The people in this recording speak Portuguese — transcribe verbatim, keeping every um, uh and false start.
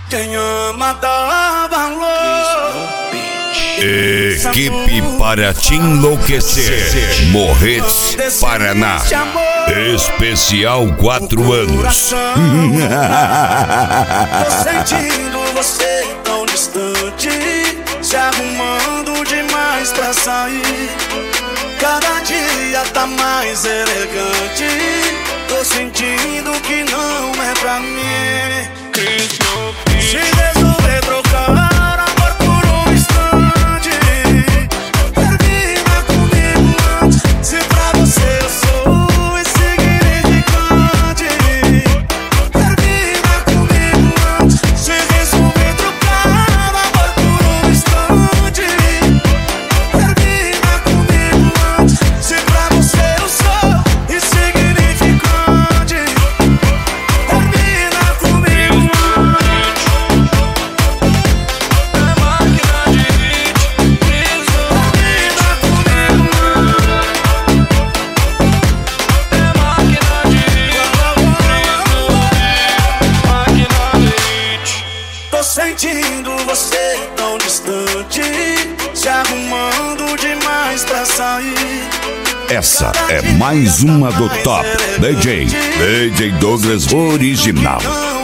Quem ama dá valor. Equipe para te enlouquecer. Morretes, Paraná. Especial quatro anos. Tô sentindo você tão distante, se arrumando demais pra sair. Cada dia tá mais elegante. Tô sentindo que não é pra mim. Se resolver trocar amor por um instante, termina comigo antes. Se pra você eu sou insignificante, termina comigo antes. Se resolver trocar amor por um instante, termina comigo antes. Se pra você eu sou insignificante, termina comigo antes. Tô sentindo você tão distante, se arrumando demais pra sair. Essa é mais uma do Top D J. D J Douglas Original.